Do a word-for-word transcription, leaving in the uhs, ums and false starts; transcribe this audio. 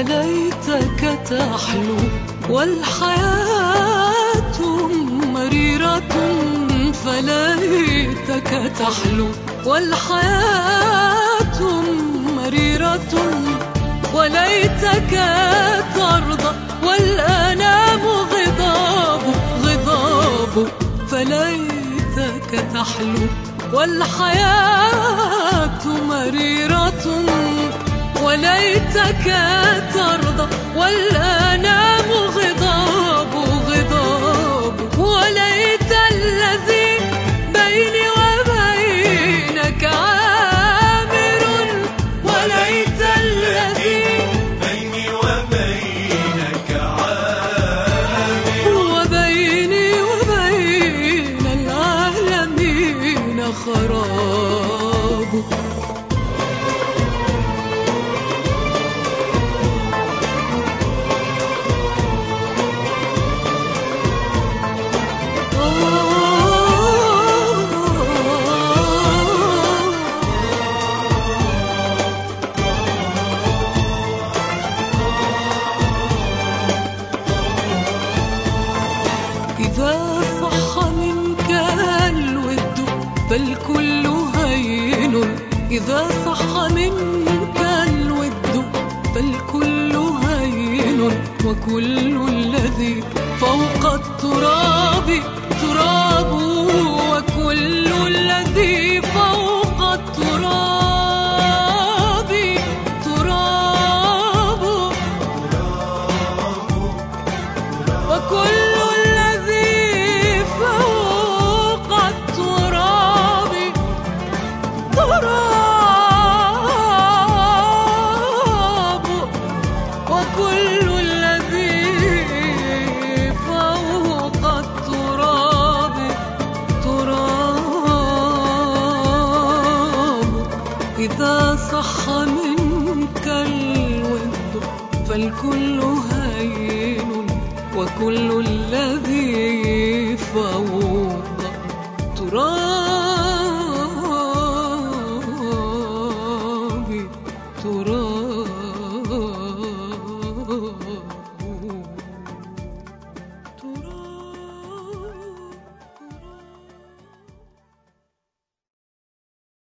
وليتك تحلو والحياة مريرة، فليتك تحلو والحياة مريرة، وليتك ترضى والأنام غضاب غضاب، فليتك تحلو والحياة مريرة، وليتك ترضى والأنام غضاب غضاب، وليت الذي بيني وبينك عامر، وليت الذي بيني وبينك عامر، وبيني وبين العالمين خراب. إذا صح منك الود فالكل هين، إذا صح منك الود فالكل هين، وكل الذي فوق التراب تراب، وكل الذي فوق التراب تراب، وكل وكل الذي فوق التراب تراب. إذا صح منك الود فالكل هين، وكل الذي فوق تراب.